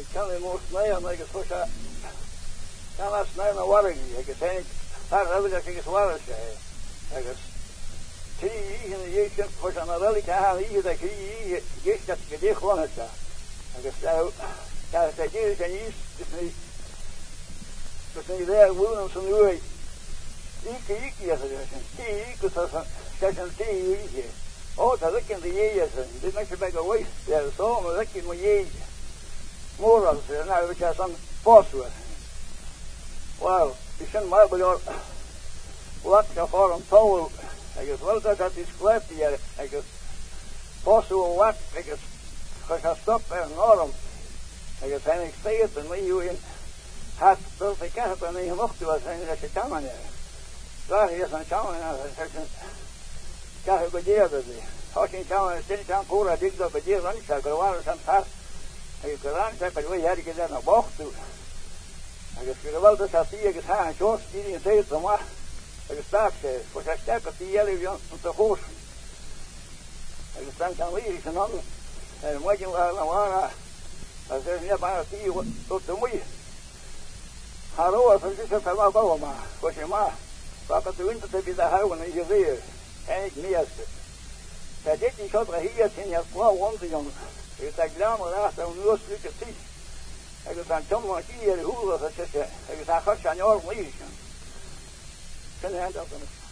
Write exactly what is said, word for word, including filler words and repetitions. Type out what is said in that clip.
Kelly most nay and like a push up. Can I know what I guess any part of it I think it's water say. I guess tea in the Asian push on a really can eat the key get that get one at that. I guess so that I did can use this but they there wound some way. Iki iki as a tea because session tea here. Oh, the look in the years and they make a big waste there so I'm looking my age. More of it now which has some phosphorus. Well, you shouldn't mind your what the foreign toll. I guess well that is left here. I guess possible what I guess because I stopped there in autumn. I guess any state and when you in had built a camp and he looked to us and there's a town there. Daar is een town en er is een krijg ik bedeerd dat die. Als je een town en een town pura dik dat bedeerd dan is dat er waren zijn hart. En je kan aan zeggen dat we hier ik daar naar bocht toe. En je skulle wel dat dat hier is haar en zo die in zee te maken. En je staat ze voor zijn sterk dat die jullie van te hoog. En je staat dan weer is een ander. En moet je wel naar waar. Als er niet maar die tot de moeite. Hallo, als je zegt wel wel maar. Wat je maar. Papa de winter te be de houden in je weer. En ik meeste. Dat dit is wat er hier zijn ja vrouw rond de jongen. Je zegt langer laat dan nu stukje zie. Ik zeg dan maar hier hoe dat is. Ik zeg gaat je aan jou lezen. Kunnen hij dat dan?